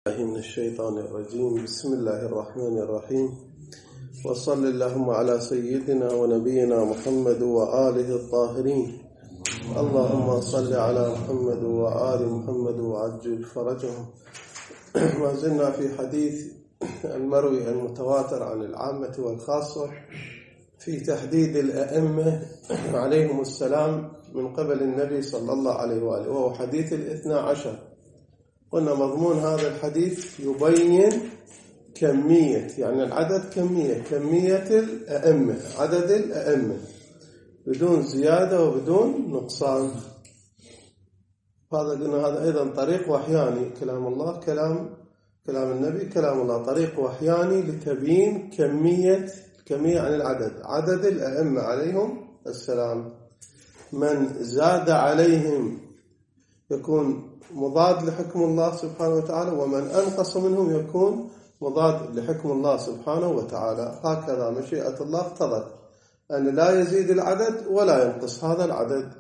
من الشيطان الرجيم. بسم الله الرحمن الرحيم، وصل اللهم على سيدنا ونبينا محمد وآله الطاهرين. اللهم صل على محمد وآل محمد وعجل فرجهم. ما زلنا في حديث المروي المتواتر عن العامة والخاصة في تحديد الأئمة عليهم السلام من قبل النبي صلى الله عليه وآله، وهو حديث 12. قلنا مضمون هذا الحديث يبين كمية، يعني العدد كمية الأئمة، عدد الأئمة بدون زيادة وبدون نقصان. هذا قلنا هذا أيضا طريق وحياني، كلام الله كلام النبي كلام الله، طريق وحياني لتبيين كمية عن العدد، عدد الأئمة عليهم السلام. من زاد عليهم يكون مضاد لحكم الله سبحانه وتعالى، ومن أنقص منهم يكون مضاد لحكم الله سبحانه وتعالى. هكذا مشيئة الله اقتضت أن لا يزيد العدد ولا ينقص هذا العدد.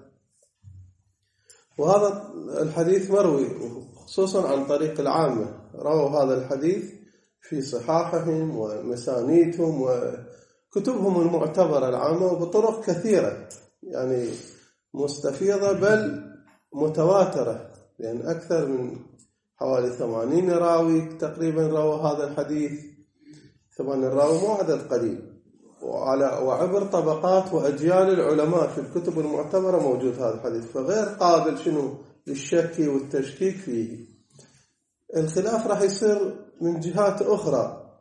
وهذا الحديث مروي خصوصا عن طريق العامة، رووا هذا الحديث في صحاحهم ومسانيدهم وكتبهم المعتبرة العامة، وبطرق كثيرة يعني مستفيضة بل متواترة، لأن أكثر من حوالي 80 راوي تقريبا روى هذا الحديث. طبعا الراوي مو عدد قليل، وعبر طبقات وأجيال العلماء في الكتب المعتبرة موجود هذا الحديث، فغير قابل للشك والتشكيك فيه. الخلاف راح يصير من جهات أخرى.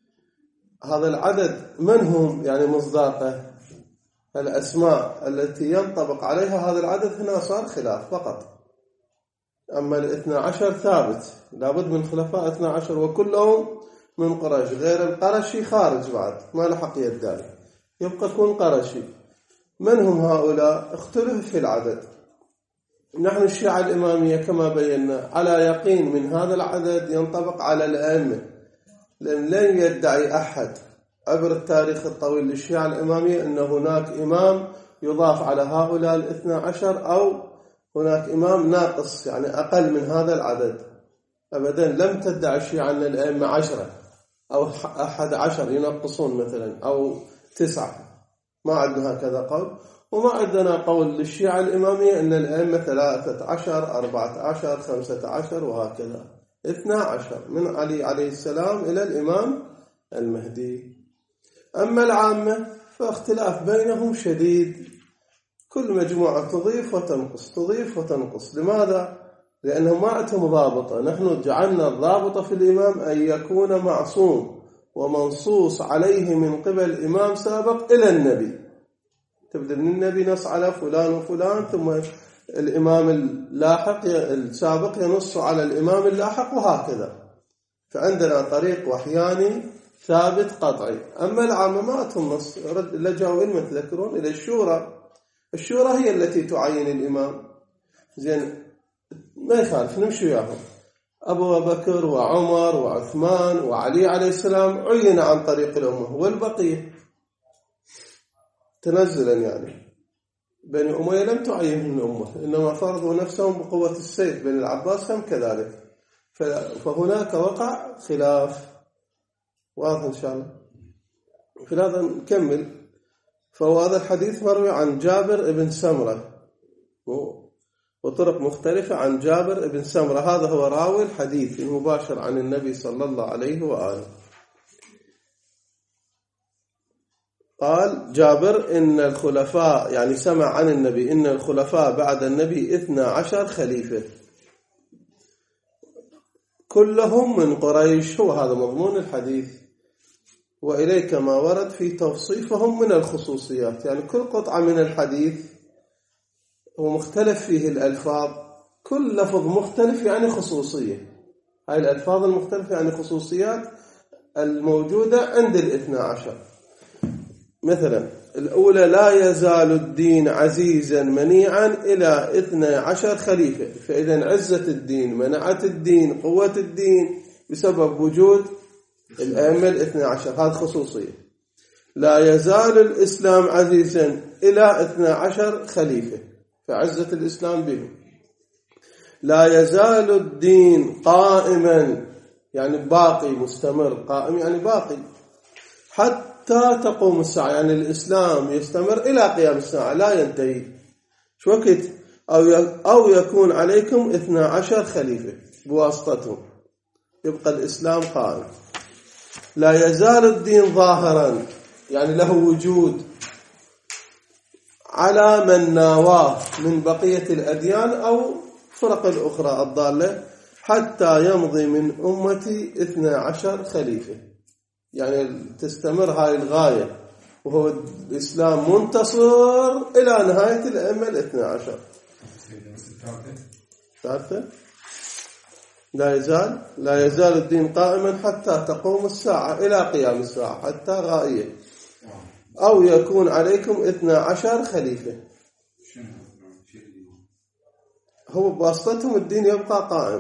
هذا العدد من هم يعني مصداقه؟ الأسماء التي ينطبق عليها هذا العدد هنا صار خلاف فقط. أما 12 ثابت، لابد من خلفاء 12، وكلهم من قريش، غير القرشي خارج بعد ما لحق يدعي، يبقى يكون قرشي. من هم هؤلاء؟ اختلف في العدد. نحن الشيعة الإمامية كما بينا على يقين من هذا العدد ينطبق على الأئمة، لأن لن يدعي أحد عبر التاريخ الطويل للشيعة الإمامية أن هناك إمام يضاف على هؤلاء 12، أو هناك إمام ناقص يعني أقل من هذا العدد. أبدا لم تدعي الشيعة أن الأئمة 10 أو 11 ينقصون مثلا، أو 9، ما عندنا هكذا قول. وما عندنا قول للشيعة الإمامية أن الأئمة 13 14 15 وهكذا، 12 من علي عليه السلام إلى الإمام المهدي. أما العامة فاختلاف بينهم شديد، كل مجموعة تضيف وتنقص. لماذا؟ لأنهم ما عندهم ضابطة. نحن جعلنا الضابطة في الإمام أن يكون معصوم ومنصوص عليه من قبل إمام سابق إلى النبي. تبدأ من النبي نص على فلان وفلان، ثم الإمام اللاحق السابق ينص على الإمام اللاحق، وهكذا. فعندنا طريق وحياني ثابت قطعي. أما العامة ما عندهم نص، لجأوا إلما تذكرون إلى الشورى هي التي تعين الإمام. زين، ما يخالف نمشي وياهم. أبو بكر وعمر وعثمان وعلي عليه السلام عين عن طريق الأمة، والبقية تنزلا يعني. بني أمية لم تعين الأمة، إنما فرضوا نفسهم بقوة السيف. بني العباس هم كذلك. فهناك وقع خلاف واضح إن شاء الله. في هذا نكمل. فهو هذا الحديث مروي عن جابر بن سمرة وطرق مختلفة عن جابر بن سمرة. هذا هو راوي الحديث المباشر عن النبي صلى الله عليه وآله. قال جابر إن الخلفاء، يعني سمع عن النبي، إن الخلفاء بعد النبي 12 خليفة كلهم من قريش. هو هذا مضمون الحديث. وإليك ما ورد في توصيفهم من الخصوصيات، يعني كل قطعة من الحديث هو مختلف فيه الألفاظ، كل لفظ مختلف يعني خصوصية. هاي الألفاظ المختلفة يعني خصوصيات الموجودة عند 12. مثلا الأولى: لا يزال الدين عزيزا منيعا إلى 12 خليفة. فإذا عزة الدين، منعت الدين، قوة الدين بسبب وجود الأئمة 12. هذه خصوصية. لا يزال الإسلام عزيزا إلى 12 خليفة، فعزة الإسلام بهم. لا يزال الدين قائما يعني باقي مستمر قائم، يعني باقي حتى تقوم الساعة، يعني الإسلام يستمر إلى قيام الساعة لا ينتهي. شو وقت؟ أو يكون عليكم 12 خليفة بواسطتهم، يبقى الإسلام قائم. لا يزال الدين ظاهرا، يعني له وجود على من ناواه من بقية الأديان أو فرق الأخرى الضالة، حتى يمضي من أمتي 12 خليفة، يعني تستمر هاي الغاية، وهو الإسلام منتصر إلى نهاية الأئمة 12. ثالثة لا يزال الدين قائما حتى تقوم الساعة، إلى قيام الساعة، حتى غائية. أو يكون عليكم 12 خليفة، هو بواسطتهم الدين يبقى قائم.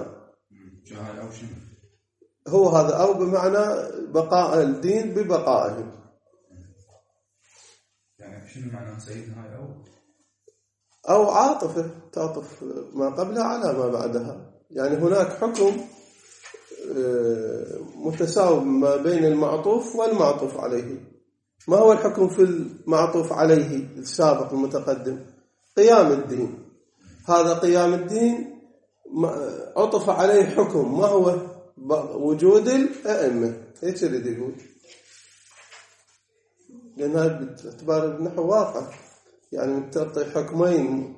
هو هذا أو بمعنى بقاء الدين ببقائهم. يعني شنو معنى سيدنا هاي أو عاطفة تعطف ما قبلها على ما بعدها، يعني هناك حكم متساوي ما بين المعطوف والمعطوف عليه. ما هو الحكم في المعطوف عليه السابق المتقدم؟ قيام الدين. هذا قيام الدين عطف عليه حكم، ما هو؟ وجود الأئمة. ايش اللي يقول؟ لأنها باعتبار النحو واقع، يعني تعطي حكمين،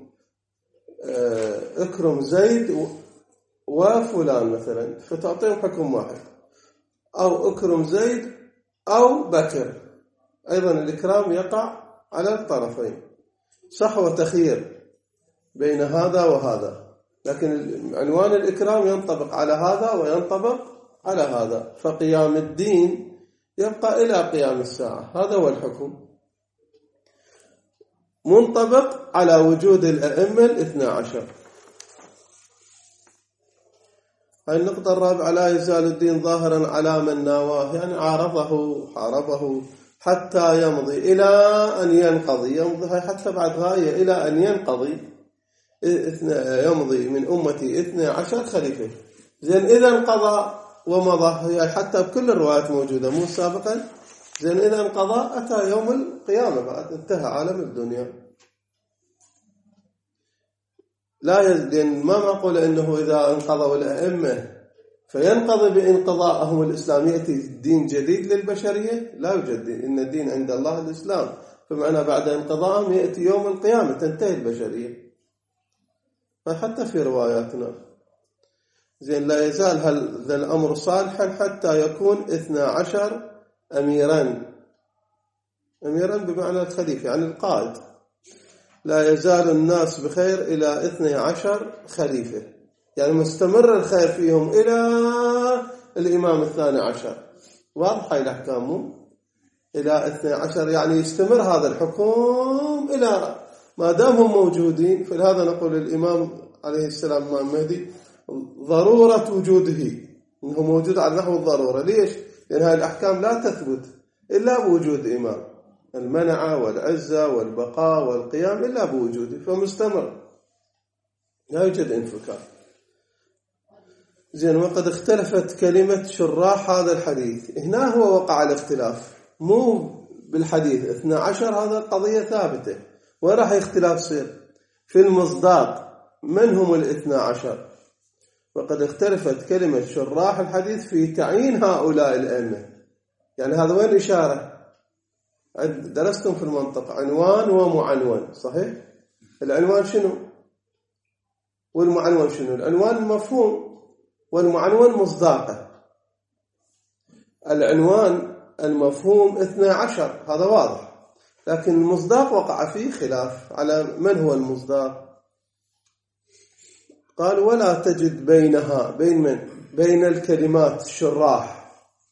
اكرم زيد وفلان مثلا، فتعطيهم حكم واحد، أو اكرم زيد أو بكر، أيضا الإكرام يقع على الطرفين، صح وتخير بين هذا وهذا، لكن عنوان الإكرام ينطبق على هذا وينطبق على هذا، فقيام الدين يبقى إلى قيام الساعة. هذا هو الحكم، منطبق على وجود الأئمة 12. هاي النقطة الرابعة: لا يزال الدين ظاهرا على من ناواه، يعني حاربه حتى يمضي إلى أن ينقضي. يمضي هاي حتى بعد غاية، إلى أن ينقضي. يمضي من أمتي 12 خليفة. زين إذا انقضى ومضى، هي حتى بكل الروايات موجودة مو سابقا. زين إذا انقضى أتى يوم القيامة، بعد انتهى عالم الدنيا. لأن ما معقول إنه إذا انقضوا الأئمة فينقضي بانقضائهم الإسلام يأتي دين جديد للبشرية. لا يوجد دين، إن الدين عند الله الإسلام، فمعنى بعد انقضائهم يأتي يوم القيامة تنتهي البشرية. فحتى في رواياتنا زين لا يزال هذا الأمر صالحا حتى يكون 12 أميرا بمعنى الخليفة، يعني القائد. لا يزال الناس بخير إلى 12 خليفة، يعني مستمر الخير فيهم إلى الإمام 12. واضح هاي الأحكام إلى 12، يعني يستمر هذا الحكم إلى ما دامهم موجودين. فلهذا نقول الإمام عليه السلام الإمام المهدي ضرورة وجوده، إنه موجود على نحو الضرورة. ليش؟ لأن هذه الأحكام لا تثبت إلا بوجود إمام، المنعة والعزة والبقاء والقيام إلا بوجوده، فمستمر لا يوجد انفكاك. زين، وقد اختلفت كلمة شراح هذا الحديث. هنا هو وقع الاختلاف، مو بالحديث 12، هذا قضية ثابتة. وراح اختلاف يصير في المصداق، من هم 12؟ وقد اختلفت كلمة شراح الحديث في تعيين هؤلاء الأئمة. يعني هذا وين إشارة؟ درستم في المنطق عنوان ومعنون، صحيح؟ العنوان شنو؟ والمعنون شنو؟ العنوان مفهوم، والمعنون مصداقه. العنوان المفهوم 12، هذا واضح، لكن المصداق وقع فيه خلاف على من هو المصداق. قال: ولا تجد بينها بين الكلمات الشراح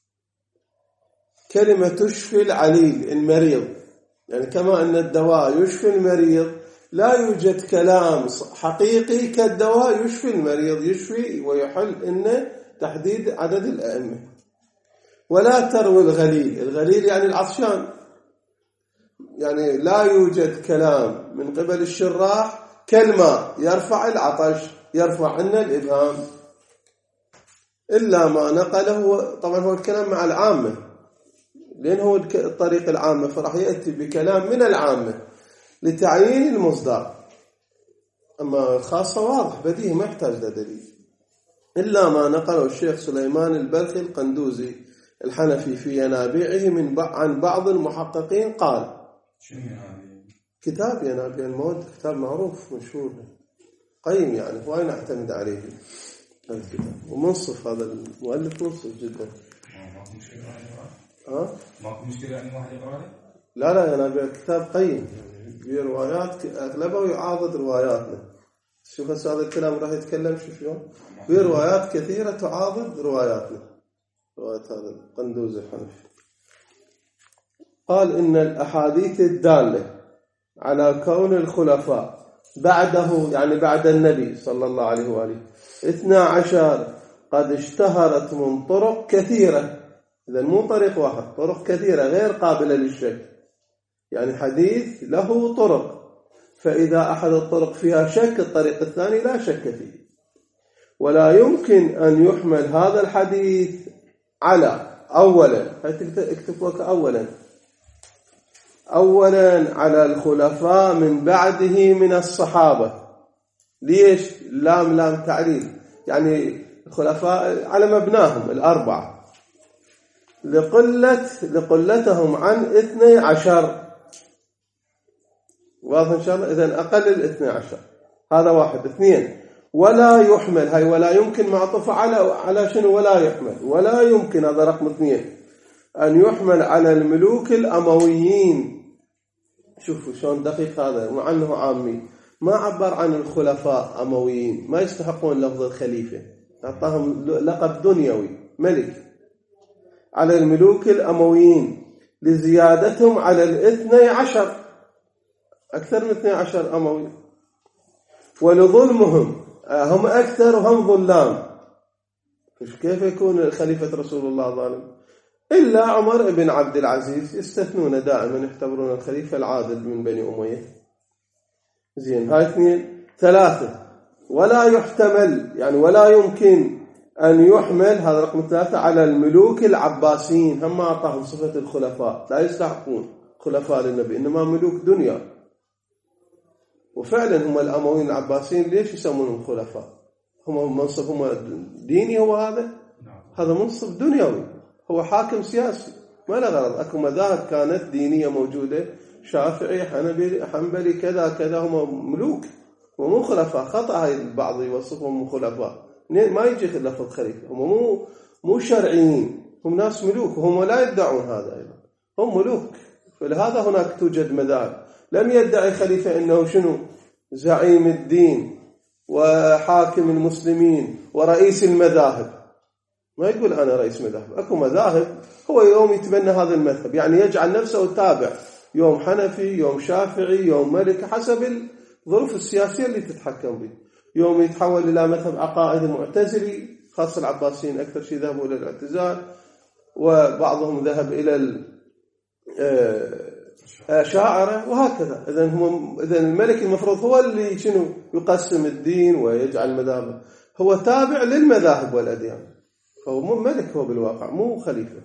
كلمة تشفي العليل المريض، يعني كما أن الدواء يشفي المريض، لا يوجد كلام حقيقي كالدواء يشفي المريض، يشفي ويحل إنه تحديد عدد الأئمة. ولا تروي الغليل يعني العطشان، يعني لا يوجد كلام من قبل الشراح كلمة يرفع العطش، يرفع عنا الإبهام. إلا ما نقله. طبعا هو الكلام مع العامة، لأن هو الطريق العامة، فراح يأتي بكلام من العامة لتعيين المصدر. أما الخاصة واضح بديهي ما يحتاج لدليل. إلا ما نقله الشيخ سليمان البلخي القندوزي الحنفي في ينابيعه عن بعض المحققين قال. شنو ينابيع؟ كتاب ينابيع المواد، كتاب معروف مشهور قيم، يعني وين نعتمد عليه الكتاب، ومنصف هذا المؤلف منصف جدا. ماكو مشكلة ها؟ ماكو مشكلة يعني واحد يقرأ له؟ لا ينابيع كتاب قيم، يعني في روايات أغلبه يعاضد رواياتنا. شوف هذا الكلام راح يتكلم شلون؟ في روايات كثيرة تعاضد رواياتنا، رواية هذا القندوزي الحنفي. قال إن الأحاديث الدالة على كون الخلفاء بعده، يعني بعد النبي صلى الله عليه وآله 12 قد اشتهرت من طرق كثيرة. إذن مو طريق واحد، طرق كثيرة غير قابلة للشك، يعني حديث له طرق، فإذا أحد الطرق فيها شك الطريق الثاني لا شك فيه. ولا يمكن أن يحمل هذا الحديث على أولا، اكتب لك أولا على الخلفاء من بعده من الصحابة. ليش؟ لام تعليل، يعني الخلفاء على مبناهم الأربعة لقلتهم عن 12. واضح إن شاء الله؟ إذن أقل 12. هذا واحد. 2 ولا يحمل، هاي ولا يمكن معطوفة على شنو؟ ولا يحمل، ولا يمكن، هذا رقم 2، أن يحمل على الملوك الأمويين. شوفوا شلون دقيق هذا، مع أنه عامي ما عبر عن الخلفاء أمويين، ما يستحقون لفظ الخليفة، أعطاهم لقب دنيوي ملك. على الملوك الأمويين لزيادتهم على 12، أكثر من 12 أموي، ولظلمهم، هم أكثر وهم ظلام. كيف يكون خليفة رسول الله ظالم؟ إلا عمر بن عبد العزيز، يستثنون دائما، يعتبرون الخليفة العادل من بني أمية. زين، هاي 2. 3 ولا يحتمل، يعني ولا يمكن أن يحمل، هذا رقم 3، على الملوك العباسيين. هم أعطاهم صفة الخلفاء، لا يستحقون خلفاء للنبي، إنما ملوك دنيا. وفعلا هم الأمويين العباسيين ليش يسمونهم خلفاء؟ هم منصب، هم ديني، هو هذا منصب دنيوي، هو حاكم سياسي ما له غرض. أكو مذاهب كانت دينية موجودة، شافعي، حنبلي، كذا كذا، هم ملوك ومو خلفاء. خطأ هاي البعض يوصفهم خلفاء، ما يجي لفظ خليفة، هم مو شرعيين، هم ناس ملوك، وهم لا يدعون هذا أيضا، هم ملوك. فلهذا هناك توجد مذاهب. لم يدعي خليفة إنه شنو؟ زعيم الدين وحاكم المسلمين ورئيس المذاهب، ما يقول أنا رئيس مذهب. أكو مذاهب هو يوم يتبنى هذا المذهب، يعني يجعل نفسه تابع، يوم حنفي، يوم شافعي، يوم مالك، حسب الظروف السياسية اللي تتحكم به. يوم يتحول إلى مذهب عقائد معتزلي، خاصة العباسيين أكثر شيء ذهبوا إلى الاعتزال، وبعضهم ذهب إلى الأشاعرة، وهكذا. إذن الملك المفروض هو اللي شنو؟ يقسم الدين ويجعل مذاهبه، هو تابع للمذاهب والأديان، هو مو ملك، هو بالواقع مو خليفة.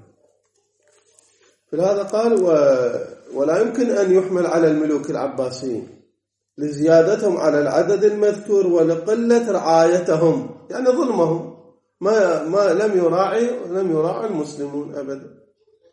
فلهذا قال ولا يمكن أن يحمل على الملوك العباسيين لزيادتهم على العدد المذكور ولقلة رعايتهم، يعني ظلمهم، ما لم يراعي المسلمون أبدا.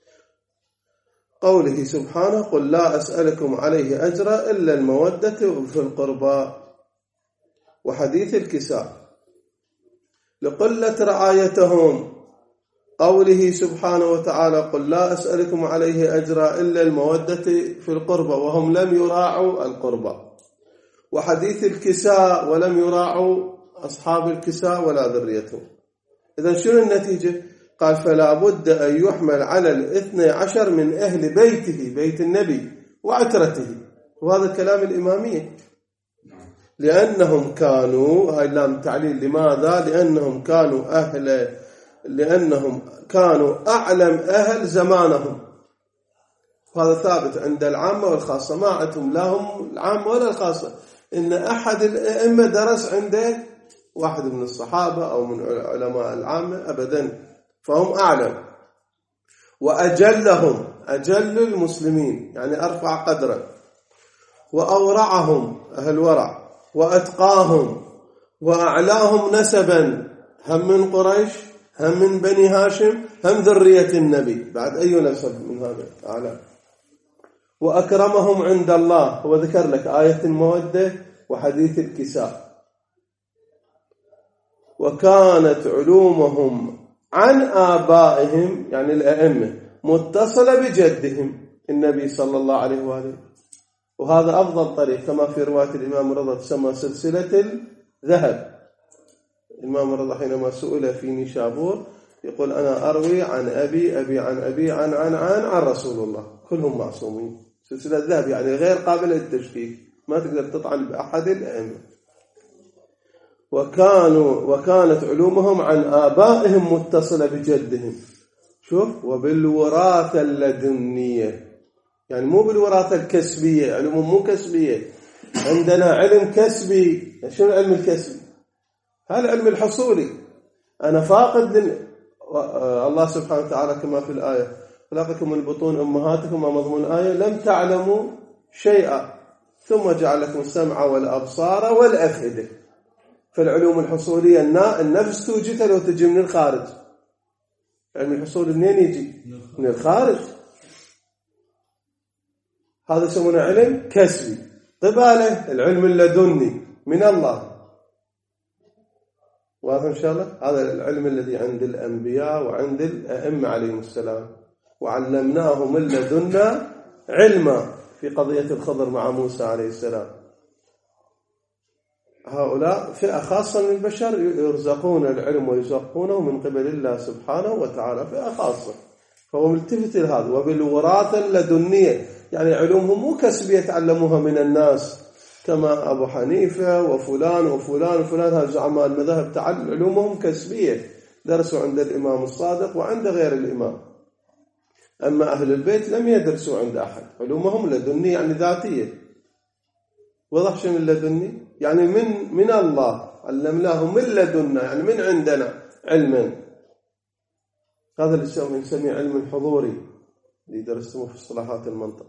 قوله سبحانه قل لا أسألكم عليه أجرا إلا المودة في القربى. وحديث الكساء لقلة رعايتهم، قوله سبحانه وتعالى قل لا أسألكم عليه أجرا إلا المودة في القربى، وهم لم يراعوا القربى. وحديث الكساء ولم يراعوا أصحاب الكساء ولا ذريتهم. إذن شنو النتيجة؟ قال فلا بد أن يحمل على 12 من أهل بيته، بيت النبي وعترته، وهذا كلام الإمامية، لأنهم كانوا، هاي لام تعليل، لماذا؟ لأنهم كانوا أعلم أهل زمانهم. هذا ثابت عند العامة والخاصة، ما عندهم لهم العامة ولا الخاصة، إن أحد الأئمة درس عنده واحد من الصحابة أو من علماء العامة أبدا، فهم أعلم وأجلهم، أجل المسلمين يعني أرفع قدرا، وأورعهم أهل ورع، وأتقاهم، وأعلاهم نسبا، هم من قريش، هم من بني هاشم، هم ذرية النبي، بعد أي نسب من هذا أعلى، وأكرمهم عند الله. هو ذكر لك آية المودة وحديث الكساء. وكانت علومهم عن آبائهم يعني الأئمة متصلة بجدهم النبي صلى الله عليه وآله، وهذا أفضل طريق كما في رواية الإمام الرضا تسمى سلسلة الذهب. الإمام الرضا حينما سئل في نيشابور يقول أنا أروي عن أبي أبي عن أبي عن رسول الله، كلهم معصومين. سلسلة الذهب يعني غير قابلة للتشكيك، ما تقدر تطعن بأحد الأئمة. وكانت علومهم عن آبائهم متصلة بجدهم. شوف، وبالوراثة اللدنية يعني مو بالوراثة الكسبية، علوم مو كسبية. عندنا علم كسبي. شنو العلم الكسبي؟ هذا العلم الحصولي. أنا فاقد الله سبحانه وتعالى كما في الآية خلقكم من بطون أمهاتكم، ما مضمون الآية لم تعلموا شيئا ثم جعل لكم السمع والأبصار والأفئدة. فالعلوم الحصولية النفس توجدها لو تجي من الخارج. علم الحصول منين يجي؟ من الخارج. هذا يسمونه علم كسبي. قباله العلم اللدني من الله. واضح إن شاء الله؟ هذا العلم الذي عند الأنبياء وعند الأئمة عليهم السلام. وعلمناه من لدنا علما في قضية الخضر مع موسى عليه السلام. هؤلاء فئة خاصة من البشر يرزقون العلم ويزقونه من قبل الله سبحانه وتعالى، فئة خاصة. فهو ملتفت لهذا. وبالوراثة اللدنية يعني علومهم مو كسبية تعلموها من الناس كما أبو حنيفة وفلان وفلان وفلان، هذا زعماء المذاهب علومهم كسبية، درسوا عند الإمام الصادق وعند غير الإمام. أما أهل البيت لم يدرسوا عند أحد، علومهم لدنية يعني ذاتية. وضح شنو اللدني؟ يعني من الله، علمناه من لدنا يعني من عندنا علما. هذا اللي نسميه علم الحضوري اللي درستموه في اصطلاحات المنطق.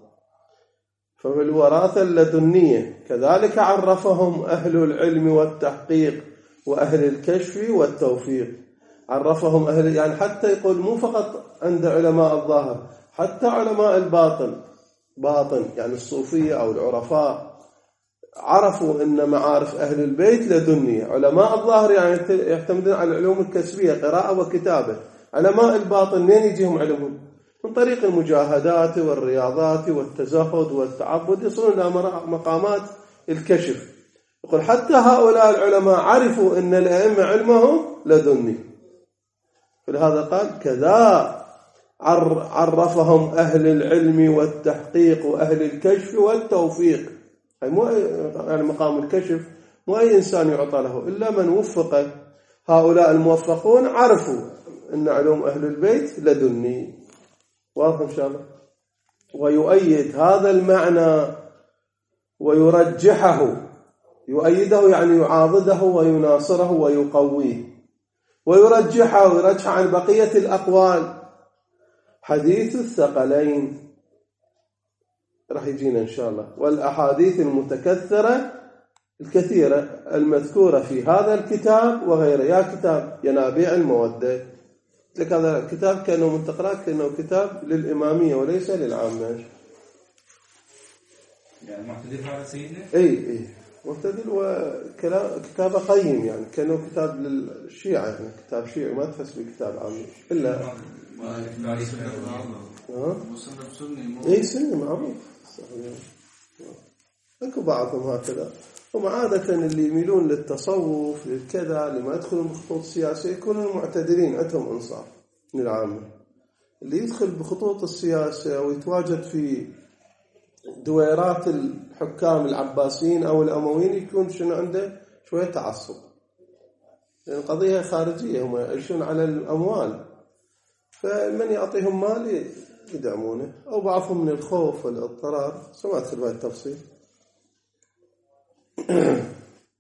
فبالوراثة اللدنية كذلك عرفهم أهل العلم والتحقيق وأهل الكشف والتوفيق. عرفهم أهل يعني حتى يقول مو فقط عند علماء الظاهر، حتى علماء باطن يعني الصوفية أو العرفاء عرفوا أن معارف أهل البيت لدنية. علماء الظاهر يعني يعتمدون على العلوم الكسبية، قراءة وكتابة. علماء الباطن منين يجيهم علمهم؟ من طريق المجاهدات والرياضات والتزهد والتعبد، يصلون إلى مقامات الكشف. يقول حتى هؤلاء العلماء عرفوا أن الأئمة علمهم لدني. فلهذا قال كذا عرفهم أهل العلم والتحقيق وأهل الكشف والتوفيق. مو يعني مقام الكشف مو أي إنسان يعطى له إلا من وفق. هؤلاء الموفقون عرفوا أن علوم أهل البيت لدني. واضح إن شاء الله؟ ويؤيد هذا المعنى ويرجحه، يؤيده يعني يعاضده ويناصره ويقويه، ويرجحه ويرجح عن بقية الأقوال حديث الثقلين راح يجينا إن شاء الله، والأحاديث المتكثرة الكثيرة المذكورة في هذا الكتاب وغيره. يا كتاب ينابيع المودة، لك هذا الكتاب كأنه منتقرات، كأنه كتاب للإمامية وليس للعامة. يعني معتدل هذا سيدنا؟ إيه معتدل، وكتاب قيم يعني كأنه كتاب للشيعة، يعني كتاب شيعي ما تحس بكتاب عامي إلا إيه سنة معروف. أكو بعضهم هكذا. هم عادة اللي يميلون للتصوف للكذا اللي ما يدخلون بخطوط سياسية يكونوا معتدلين، عندهم إنصاف من العامة. اللي يدخل بخطوط السياسة ويتواجد في دويرات الحكام العباسيين أو الأمويين يكون شنو عنده شوية تعصب، لأن يعني قضية خارجية، هم يعيشون على الأموال، فمن يعطيهم مال يدعمونه، أو بعضهم من الخوف والاضطرار. سمعت في التفصيل.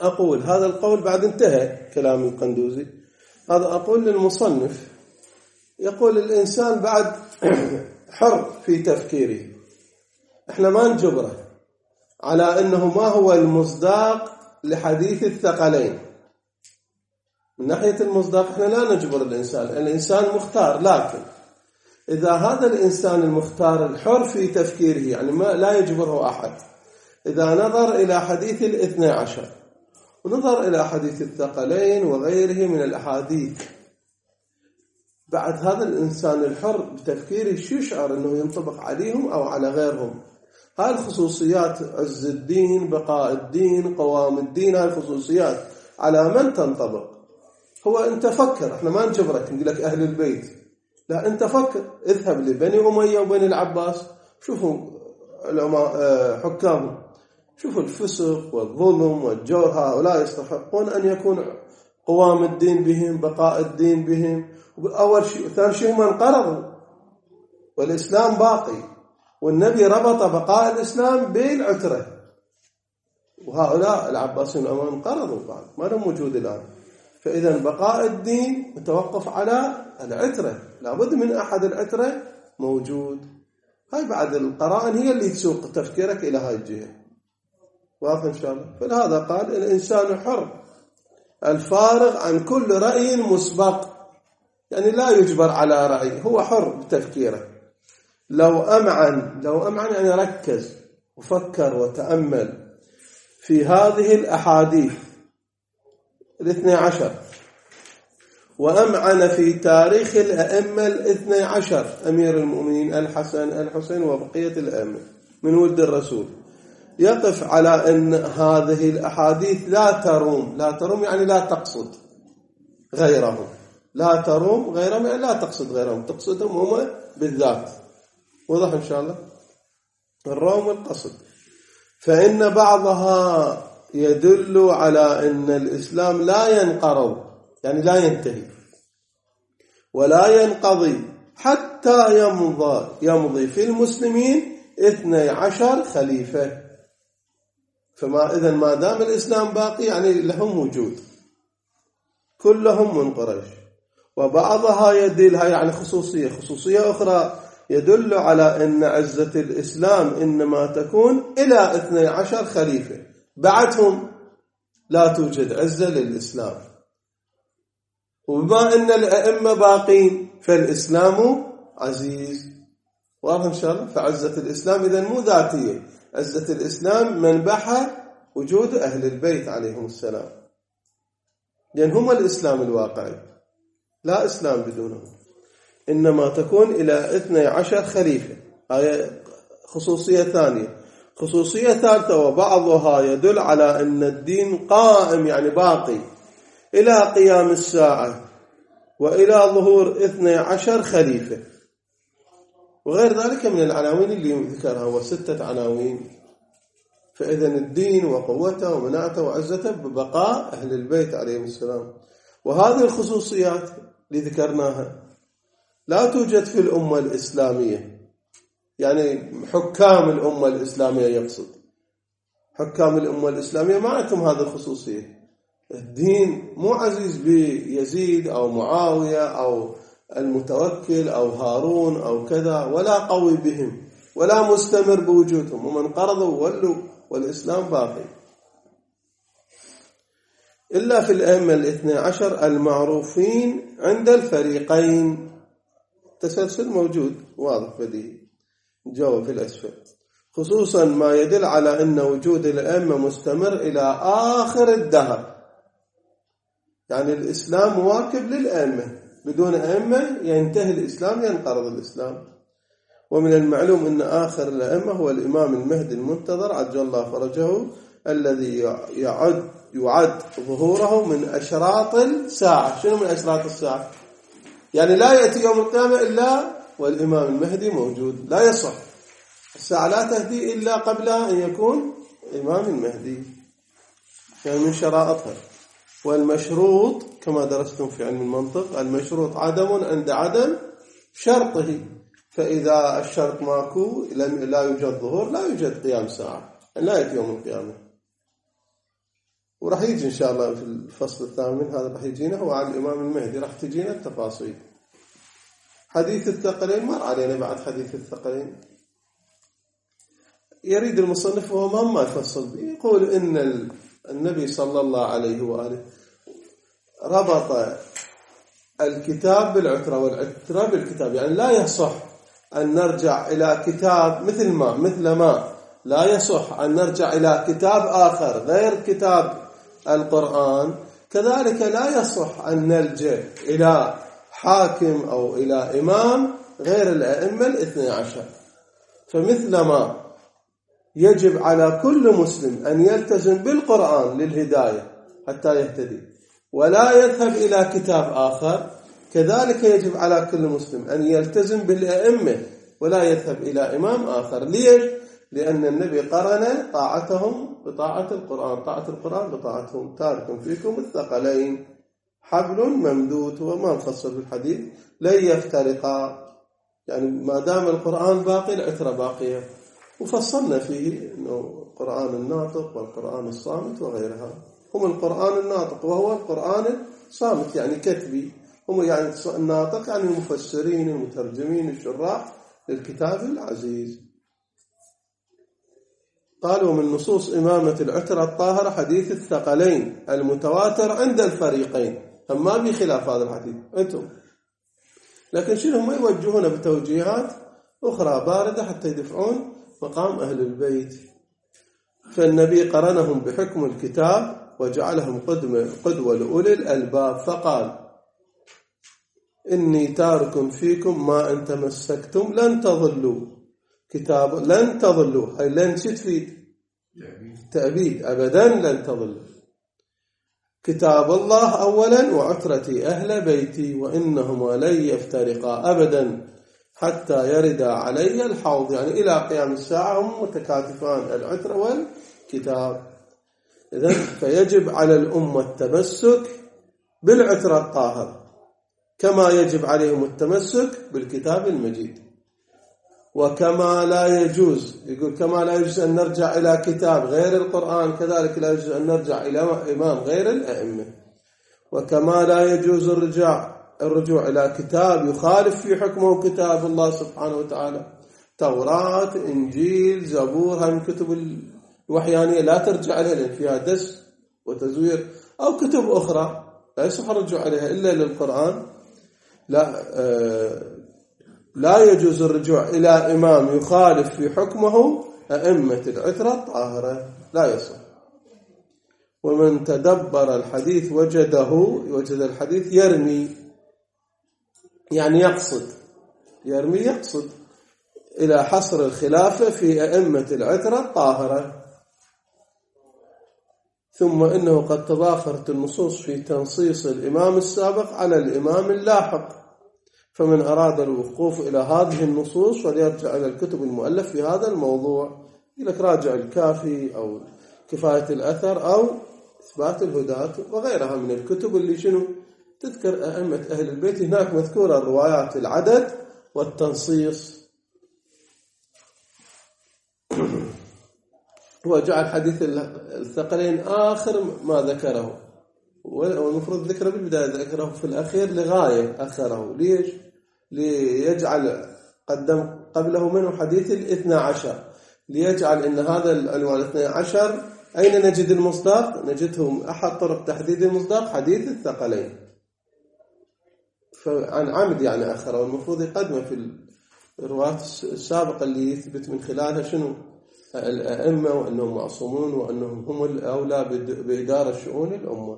أقول هذا القول بعد انتهى كلام القندوزي. هذا أقول للمصنف يقول الإنسان بعد حر في تفكيره، احنا ما نجبره على أنه ما هو المصداق لحديث الثقلين. من ناحية المصداق احنا لا نجبر الإنسان مختار، لكن إذا هذا الإنسان المختار الحر في تفكيره، يعني ما لا يجبره أحد، إذا نظر إلى حديث الاثنى عشر ونظر إلى حديث الثقلين وغيره من الأحاديث، بعد هذا الإنسان الحر بتفكيره شو يشعر أنه ينطبق عليهم أو على غيرهم. هاي الخصوصيات، عز الدين، بقاء الدين، قوام الدين، هاي الخصوصيات على من تنطبق؟ هو أنت فكر، احنا ما نجبرك نقول لك أهل البيت، لا أنت فكر، اذهب لبني أمية وبني العباس، شوفوا حكامهم، شوفوا الفسق والظلم والجور، هؤلاء يستحقون أن يكون قوام الدين بهم، بقاء الدين بهم. أول شيء، ثاني شيء هم انقرضوا والإسلام باقي، والنبي ربط بقاء الإسلام بالعترة، وهؤلاء العباسيين الأمام انقرضوا بعد ما لهم وجود الآن. فإذا بقاء الدين متوقف على العترة، لابد من أحد العترة موجود. هاي بعد القرائن هي اللي تسوق تفكيرك إلى هاي الجهة. واضح إن شاء الله. فلهذا قال الإنسان حر الفارغ عن كل رأي مسبق، يعني لا يجبر على رأي، هو حر بتفكيره. لو أمعن يعني ركز وفكر وتأمل في هذه الأحاديث الاثنى عشر، وأمعن في تاريخ الأئمة الاثنى عشر، أمير المؤمنين الحسين وبقية الأئمة من ولد الرسول، يقف على أن هذه الأحاديث لا تروم يعني لا تقصد غيرهم، لا تروم غيرهم يعني لا تقصد غيرهم، تقصدهم هم بالذات. وضح إن شاء الله الروم والقصد. فإن بعضها يدل على أن الإسلام لا ينقرض، يعني لا ينتهي ولا ينقضي حتى يمضي في المسلمين 12 خليفة. إذا ما دام الإسلام باقي يعني لهم وجود، كلهم من قريش. وبعضها يدل، يعني خصوصية أخرى يدل على أن عزة الإسلام إنما تكون إلى 12 خليفة، بعدهم لا توجد عزة للإسلام. وبما أن الأئمة باقين فالإسلام عزيز. واضح إن شاء الله. فعزة الإسلام إذن مو ذاتية، عزة الإسلام منبعها وجود أهل البيت عليهم السلام، لأن هم الإسلام الواقعي، لا إسلام بدونهم. إنما تكون إلى 12 خليفة. هاي خصوصية ثانية. خصوصية ثالثة، وبعضها يدل على أن الدين قائم يعني باقي إلى قيام الساعة وإلى ظهور 12 خليفة، وغير ذلك من العناوين اللي ذكرها، و6 عناوين. فإذا الدين وقوته ومناعته وعزته ببقاء أهل البيت عليهم السلام. وهذه الخصوصيات اللي ذكرناها لا توجد في الأمة الإسلامية، يعني حكام الأمة الإسلامية، يقصد حكام الأمة الإسلامية ما عندهم هذه الخصوصية. الدين مو عزيز بيزيد أو معاوية أو المتوكل أو هارون أو كذا، ولا قوي بهم ولا مستمر بوجودهم، ومن قرضوا ولوا والإسلام باقي. إلا في الأئمة الاثنى عشر المعروفين عند الفريقين، تسلسل موجود واضح بديهي، جواب في الأسفل. خصوصا ما يدل على أن وجود الأئمة مستمر إلى آخر الدهر، يعني الإسلام مواكب للأئمة، بدون أئمة ينتهي الإسلام، ينقرض الإسلام. ومن المعلوم أن آخر الأئمة هو الإمام المهدي المنتظر عجل الله فرجه، الذي يعد ظهوره من أشراط الساعة. شنو من أشراط الساعة؟ يعني لا يأتي يوم القيامة إلا والإمام المهدي موجود، لا يصح الساعة لا تهدي إلا قبل أن يكون الإمام المهدي، يعني من شرائطها. والمشروط كما درستم في علم المنطق، المشروط عدم عند عدم شرطه، فإذا الشرط ماكو لا يوجد ظهور، لا يوجد قيام ساعة، لا يأتي يوم القيامة. وراح يجي إن شاء الله في الفصل الثامن هذا راح يجينا هو عن الإمام المهدي، راح تجينا التفاصيل. حديث الثقلين مر علينا بعد حديث الثقلين. يريد المصنف وهو ما يفصل به، يقول إن النبي صلى الله عليه وآله ربط الكتاب بالعترة والعترة بالكتاب، يعني لا يصح أن نرجع إلى كتاب مثل ما لا يصح أن نرجع إلى كتاب آخر غير كتاب القرآن، كذلك لا يصح أن نلجأ إلى حاكم أو إلى إمام غير الأئمة الاثني عشر. فمثل ما يجب على كل مسلم أن يلتزم بالقرآن للهداية حتى يهتدي ولا يذهب إلى كتاب آخر، كذلك يجب على كل مسلم أن يلتزم بالأئمة ولا يذهب إلى إمام آخر. ليش؟ لأن النبي قرن طاعتهم بطاعة القرآن، طاعة القرآن بطاعتهم. تارك فيكم الثقلين حبل ممدود، وما نفصل في الحديث لن يفترقا، يعني ما دام القرآن باقي العترة باقية. وفصلنا فيه أنه القرآن الناطق والقرآن الصامت وغيرها. هم القرآن الناطق وهو القرآن الصامت يعني كتبي، هم يعني الناطق يعني المفسرين المترجمين الشراح للكتاب العزيز. قالوا من نصوص إمامة العترة الطاهرة حديث الثقلين المتواتر عند الفريقين، هم ما بخلاف هذا الحديث أنتم، لكن شنو هم يوجهون بتوجيهات أخرى باردة حتى يدفعون مقام أهل البيت. فالنبي قرنهم بحكم الكتاب وجعلهم قدوة لأولي الألباب، فقال إني تارك فيكم ما أن تمسكتم لن تضلوا. كتاب لن تضلوا، هاي لن تفيد تأبيد، أبدا لن تضلوا. كتاب الله أولا وعترتي أهل بيتي وإنهما لن يفترقا أبدا حتى يرد علي الحوض، يعني إلى قيام الساعة هم متكاتفان العترة والكتاب. إذن فيجب على الأمة التمسك بالعترة الطاهر كما يجب عليهم التمسك بالكتاب المجيد. وكما لا يجوز، يقول كما لا يجوز أن نرجع إلى كتاب غير القرآن، كذلك لا يجوز أن نرجع إلى إمام غير الأئمة. وكما لا يجوز الرجوع إلى كتاب يخالف في حكمه كتاب الله سبحانه وتعالى، توراة إنجيل زبور، هذه الكتب الوحيانية لا ترجع إليها لأن فيها دس وتزوير، أو كتب أخرى لا يصح الرجوع إليها إلا للقرآن. لا يجوز الرجوع إلى إمام يخالف في حكمه أئمة العترة الطاهرة، لا يصح. ومن تدبر الحديث وجد الحديث يرمي، يعني يقصد إلى حصر الخلافة في أئمة العترة الطاهرة. ثم إنه قد تضافرت النصوص في تنصيص الإمام السابق على الإمام اللاحق، فمن أراد الوقوف إلى هذه النصوص وليرجع إلى الكتب المؤلف في هذا الموضوع. يقول لك راجع الكافي أو كفاية الأثر أو إثبات الهداة وغيرها من الكتب اللي شنو تذكر أئمة أهل البيت، هناك مذكورة الروايات العدد والتنصيص. وجعل حديث الثقلين آخر ما ذكره، والمفروض ذكره بالبداية، ذكره في الأخير لغاية أخره. ليش؟ ليجعل قدم قبله منه حديث الاثنى عشر، ليجعل إن هذا العنوان الاثنى عشر أين نجد المصداق؟ نجدهم أحد طرق تحديد المصداق حديث الثقلين، فعن عمد يعني أخره، والمفروض يقدمه في الروايات السابقة اللي يثبت من خلالها شنو الأئمة وأنهم معصومون وأنهم هم الأولى بإدارة شؤون الأمة.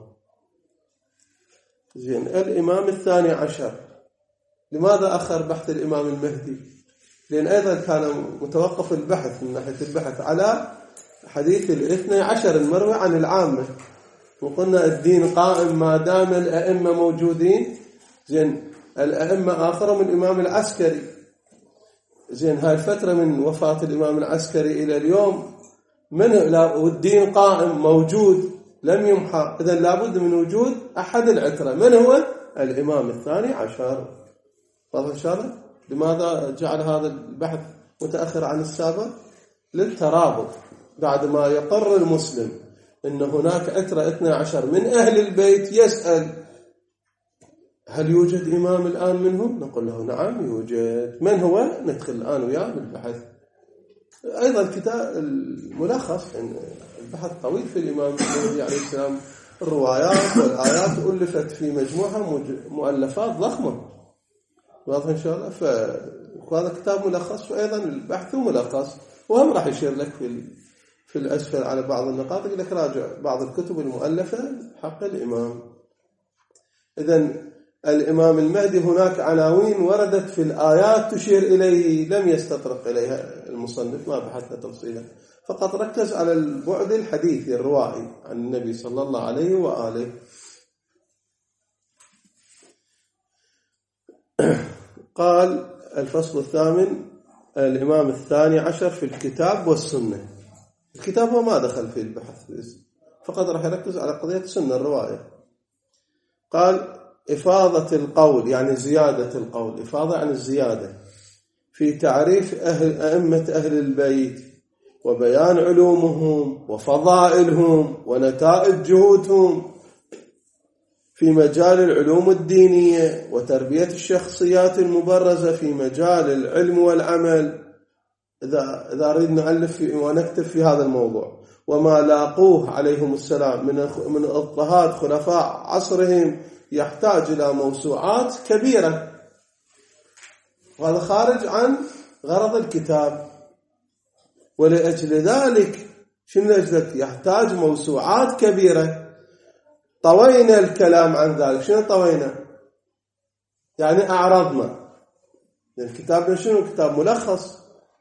زين، الإمام الثاني عشر لماذا أخر بحث الإمام المهدي؟ لأن أيضا كان متوقف البحث من ناحية البحث على حديث الاثنى عشر المروي عن العامة، وقلنا الدين قائم ما دام الأئمة موجودين. زين، الأئمة آخرهم الإمام العسكري. زين، هاي الفترة من وفاة الإمام العسكري إلى اليوم والدين قائم موجود لم يمحى، إذن لابد من وجود أحد العترة. من هو؟ الإمام الثاني عشر. واضح إن شاء الله؟ لماذا جعل هذا البحث متأخر عن السابق؟ للترابط، بعد ما يقر المسلم إن هناك أترى 12 من أهل البيت يسأل هل يوجد إمام الآن منهم؟ نقول له نعم يوجد. من هو؟ ندخل الآن وياه بالبحث. أيضا الكتاب الملخص، البحث طويل في الإمام المهدي عليه السلام، الروايات والآيات ألفت في مجموعة مؤلفات ضخمة، واضح إن شاء الله. فهذا كتاب ملخص، وأيضا البحث ملخص، وهم راح يشير لك في الأسفل على بعض النقاط، يقول لك راجع بعض الكتب المؤلفة حق الإمام. إذن الإمام المهدي هناك عناوين وردت في الآيات تشير إليه، لم يستطرق إليها المصنف، ما بحثنا تفصيلا، فقط ركز على البعد الحديثي الروائي عن النبي صلى الله عليه وآله. قال الفصل الثامن: الإمام الثاني عشر في الكتاب والسنة. الكتاب هو ما دخل في البحث، فقط راح يركز على قضية السنة الرواية. قال: إفاضة القول، يعني زيادة القول، إفاضة عن الزيادة، في تعريف أئمة أهل البيت وبيان علومهم وفضائلهم ونتائج جهودهم في مجال العلوم الدينية وتربية الشخصيات المبرزة في مجال العلم والعمل، إذا أريد نألف ونكتب في هذا الموضوع، وما لاقوه عليهم السلام من اضطهاد خلفاء عصرهم يحتاج إلى موسوعات كبيرة. وهذا خارج عن غرض الكتاب، ولأجل ذلك شنو أجلك؟ يحتاج موسوعات كبيرة. طوينا الكلام عن ذلك. شنو طوينا؟ يعني أعرضنا. الكتاب شنو؟ كتاب ملخص.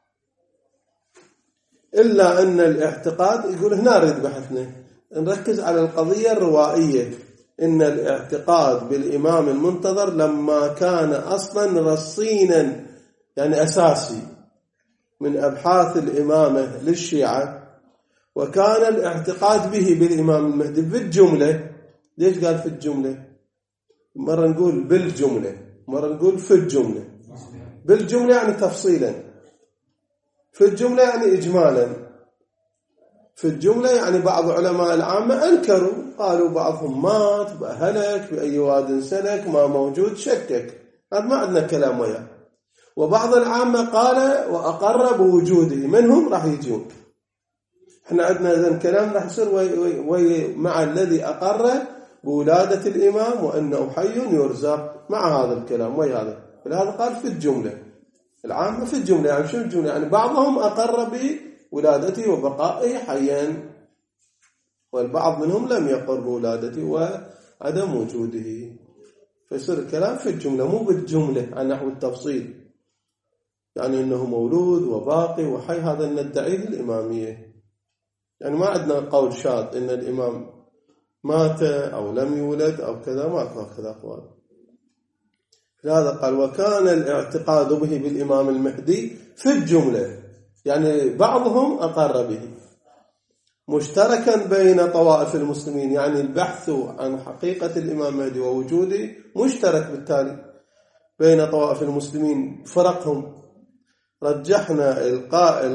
إلا أن الاعتقاد يقول هنا نريد بحثنا نركز على القضية الروائية، إن الاعتقاد بالإمام المنتظر لما كان أصلا رصينا، يعني أساسي من أبحاث الإمامة للشيعة، وكان الاعتقاد به بالإمام المهدي بالجملة. ليش قال في الجملة؟ مرة نقول بالجملة، مرة نقول في الجملة. بالجملة يعني تفصيلا، في الجملة يعني إجمالا. في الجملة يعني بعض علماء العامة أنكروا، قالوا بعضهم مات، هلك، بأي واد سلك، ما موجود، شكك، هذا ما عندنا كلام وياه. وبعض العامة قال وأقر بوجوده، منهم راح يجون. احنا عندنا إذن كلام راح يصير مع الذي أقر بولادة الإمام وأنه حي يرزق، مع هذا الكلام وهذا. ولهذا قال في الجملة العامة. في الجملة يعني شو الجملة؟ يعني بعضهم أقر بولادته وبقائه حيا، والبعض منهم لم يقر بولادته وعدم وجوده. فيصير الكلام في الجملة مو بالجملة عن نحو التفصيل، يعني أنه مولود وباقي وحي، هذا ندعيه الإمامية. يعني ما عندنا قول شاذ إن الإمام مات أو لم يولد أو كذا، ما كذا أقوال. لهذا قال وكان الاعتقاد به بالإمام المهدي في الجملة، يعني بعضهم أقر به، مشتركا بين طوائف المسلمين، يعني البحث عن حقيقة الإمام المهدي ووجوده مشترك بالتالي بين طوائف المسلمين فرقهم. رجحنا إلقاء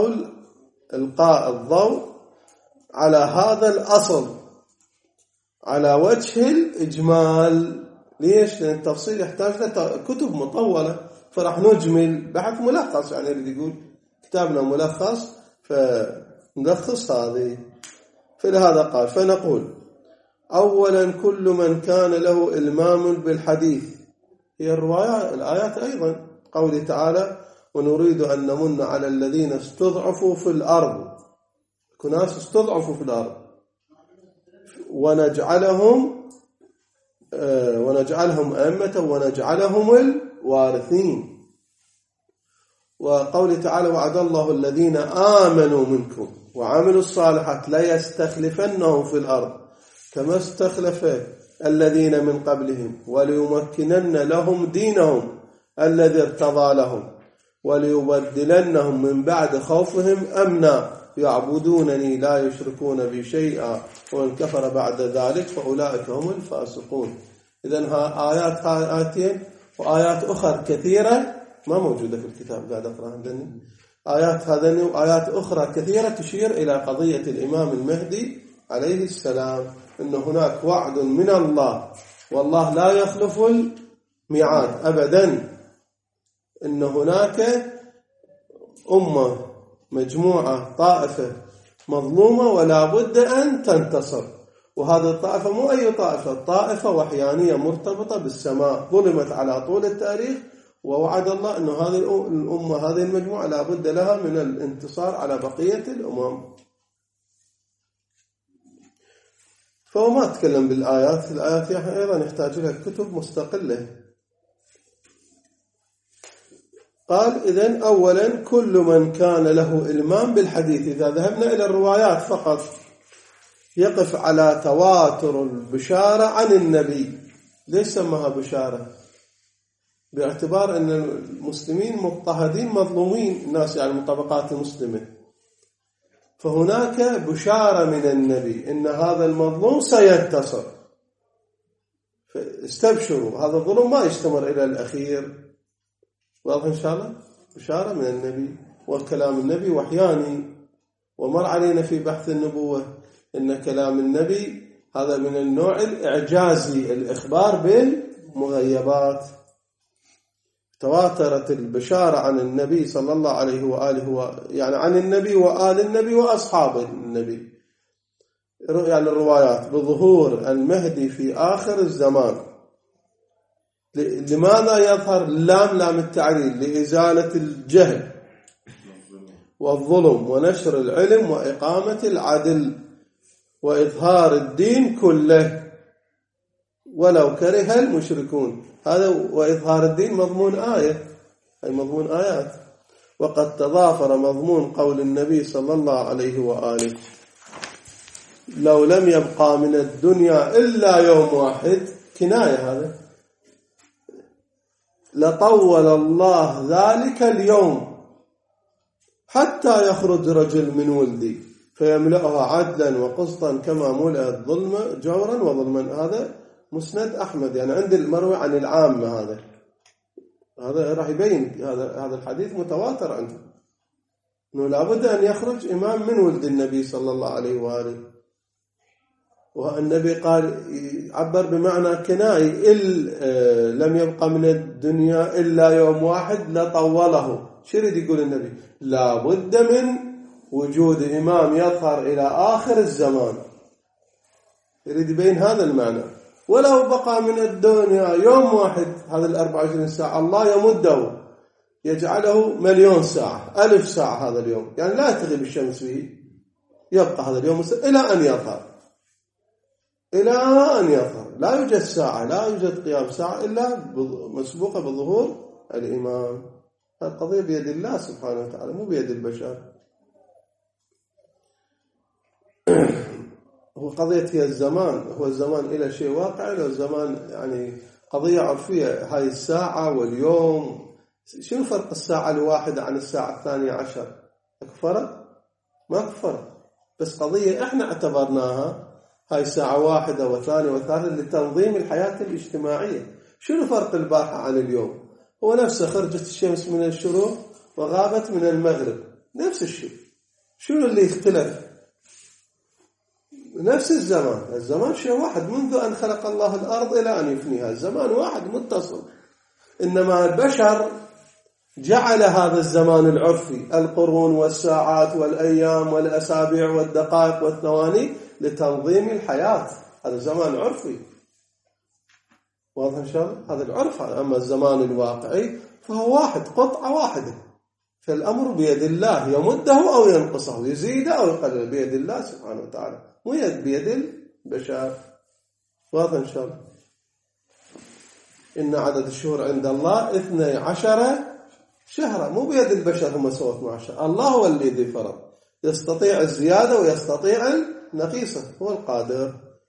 الضوء على هذا الأصل على وجه الإجمال. ليش؟ لأن التفصيل يحتاج كتب مطولة، فرح نجمل بحث ملخص، يعني اللي يقول كتابنا ملخص فنلخص هذه. فلهذا قال فنقول أولا كل من كان له إلمام بالحديث، هي الروايات الآيات أيضا، قوله تعالى ونريد أن نمن على الذين استضعفوا في الأرض، كناس استضعفوا في الأرض، ونجعلهم أئمة ونجعلهم الوارثين. وقوله تعالى وعد الله الذين آمنوا منكم وعملوا الصالحات ليستخلفنهم في الأرض كما استخلف الذين من قبلهم وليمكنن لهم دينهم الذي ارتضى لهم وليبدلنهم من بعد خوفهم أمنا يعبدونني لا يشركون بي شيئا ومن كفر بعد ذلك فأولئك هم الفاسقون. إذن آيات آتين وآيات أخرى كثيرة ما موجودة في الكتاب، قاعد أقرأها عندنا. آيات هذين وآيات أخرى كثيرة تشير إلى قضية الإمام المهدي عليه السلام أن هناك وعد من الله، والله لا يخلف الميعاد أبدا، أن هناك أمة مجموعة طائفة مظلومة ولا بد أن تنتصر. وهذه الطائفة مو أي طائفة، طائفة وحيانية مرتبطة بالسماء ظلمت على طول التاريخ، ووعد الله أن هذه الأمة هذه المجموعة لا بد لها من الانتصار على بقية الأمم. فهو ما تكلم بالآيات، الآيات أيضا يحتاج لها كتب مستقلة. قال إذن أولا كل من كان له إلمام بالحديث، إذا ذهبنا إلى الروايات فقط يقف على تواتر البشارة عن النبي. ليش سماها بشارة؟ باعتبار أن المسلمين مضطهدين مظلومين، الناس يعني من طبقات المسلمة، فهناك بشارة من النبي إن هذا المظلوم سينتصر، فاستبشروا هذا الظلم ما يستمر إلى الأخير. واضح إن شاء الله؟ بشارة من النبي، وكلام النبي وحياني، ومر علينا في بحث النبوة إن كلام النبي هذا من النوع الإعجازي، الإخبار بالمغيبات. تواترت البشارة عن النبي صلى الله عليه وآله يعني عن النبي وآل النبي وأصحاب النبي، يعني الروايات بظهور المهدي في آخر الزمان. لماذا يظهر؟ لام التعليل، لإزالة الجهل والظلم ونشر العلم وإقامة العدل وإظهار الدين كله ولو كره المشركون. هذا وإظهار الدين مضمون آية، أي مضمون آيات. وقد تضافر مضمون قول النبي صلى الله عليه وآله لو لم يبقى من الدنيا إلا يوم واحد، كناية هذا، لطول الله ذلك اليوم حتى يخرج رجل من ولدي فيملأها عدلا وقسطا كما ملأ الظلم جورا وظلما. هذا مسند أحمد، يعني عند المروي عن العامة. هذا راح يبين هذا الحديث متواتر عنده، أنه لابد أن يخرج إمام من ولد النبي صلى الله عليه وآله. والنبي قال عبر بمعنى كنائي، لم يبقى من الدنيا إلا يوم واحد لطوله. شو يريد يقول النبي؟ لابد من وجود إمام يظهر إلى آخر الزمان، يريد يبين هذا المعنى. ولو بقى من الدنيا يوم واحد، هذا 24 ساعة الله يمده، يجعله 1,000,000 ساعة، 1000 ساعة هذا اليوم، يعني لا تغيب الشمس فيه، يبقى هذا اليوم إلى أن يظهر، إلى أن يظهر. لا يوجد ساعة، لا يوجد قيام ساعة إلا مسبوقة بظهور الإمام. القضية بيد الله سبحانه وتعالى، مو بيد البشر. هو قضية هي الزمان، هو الزمان إلى شيء واقع، لو الزمان يعني قضية عرفية. هاي الساعة واليوم، شنو فرق الساعة الواحدة عن الساعة 12؟ أكفرق؟ ما أكفرق، بس قضية إحنا اعتبرناها هاي ساعة واحدة وثانية وثالثة لتنظيم الحياة الاجتماعية. شنو فرق البارحة عن اليوم؟ هو نفسه، خرجت الشمس من الشروق وغابت من المغرب، نفس الشيء. شنو اللي يختلف؟ نفس الزمان. الزمان شيء واحد منذ أن خلق الله الأرض إلى أن يفنيها، الزمان واحد متصل. إنما البشر جعل هذا الزمان العرفي، القرون والساعات والأيام والأسابيع والدقائق والثواني لتنظيم الحياة. هذا زمان عرفي، واضح إن شاء الله؟ هذا العرف. أما الزمان الواقعي فهو واحد، قطعة واحدة. فالأمر بيد الله، يمده أو ينقصه، يزيد أو يقلل، بيد الله سبحانه وتعالى، مو بيد البشر. واضح إن شاء الله؟ إن عدد الشهور عند الله 12 شهرا، مو بيد البشر هم سوى 12. الله هو الذي فرض، يستطيع الزيادة ويستطيع النقيصة، هو القادر.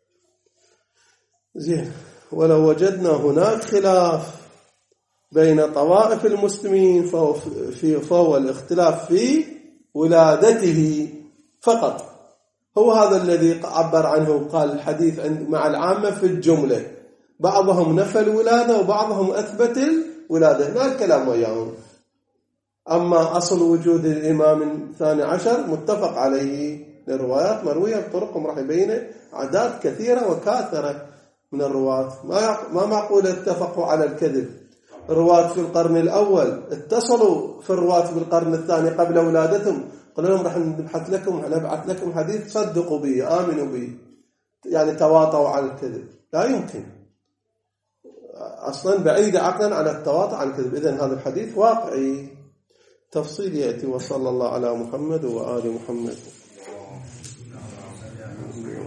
زين. ولو وجدنا هناك خلاف بين طوائف المسلمين فهو الاختلاف في ولادته فقط. هو هذا الذي عبر عنه، قال الحديث مع العامة في الجملة، بعضهم نفى الولادة وبعضهم أثبت الولادة، لا الكلام وياهم. أما أصل وجود الإمام 12 متفق عليه الروايات مروية بطرقهم راح يبين أعداد كثيرة وكاثرة من الرواة. ما معقول اتفقوا على الكذب. الرواة في القرن الأول اتصلوا في الرواة في القرن الثاني قبل ولادتهم، قالوا لهم راح نبعث لكم حديث صدقوا به آمنوا به، يعني تواطؤوا على الكذب. لا يمكن، أصلا بعيد عقلا عن التواطؤ على الكذب. إذن هذا الحديث واقعي. تفصيل يأتي. وصلى الله على محمد وآل محمد.